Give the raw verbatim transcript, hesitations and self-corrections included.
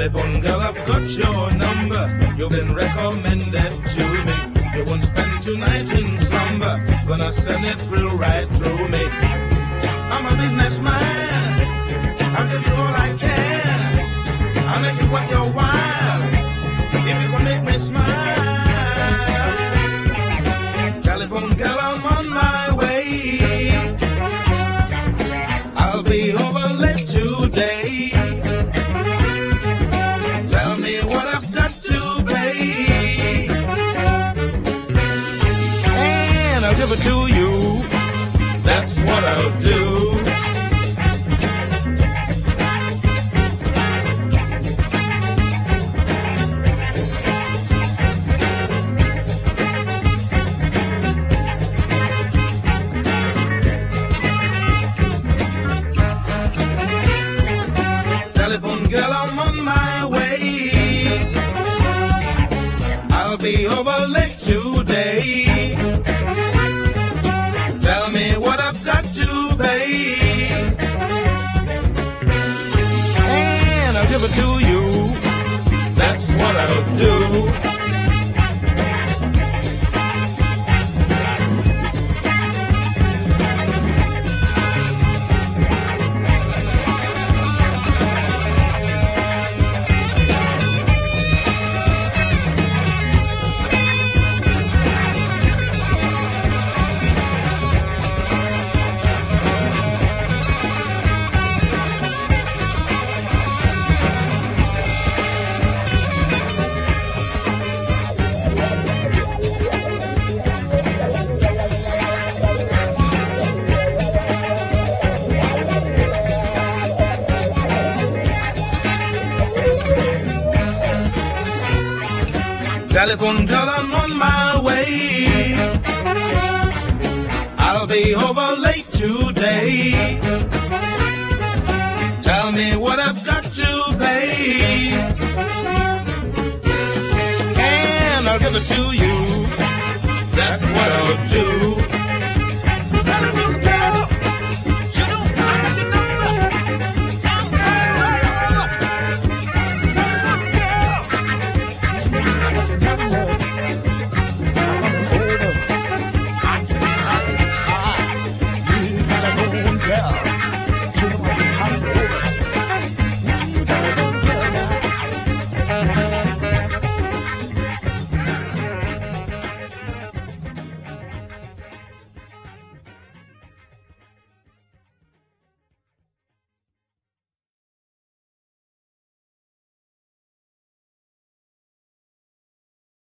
Telephone girl, I've got your number. You've been recommended to me. You won't spend tonight in slumber. Gonna send it through right through me. I'm a businessman. I'll give you all I can. I'll make it worth your while. If you can make me smile. Telephone girl, I'm on my way. I'll be over late today. Tell me what I've got to pay, and I'll give it to you. That's what I'll do. Telephone girl, I'm on my way. I'll be over late today. Tell me what I've got to pay, and I'll give it to you. That's what I'll do. Telephone girl, I'm on my way. I'll be over late today. Tell me what I've got to pay, and I'll give it to you.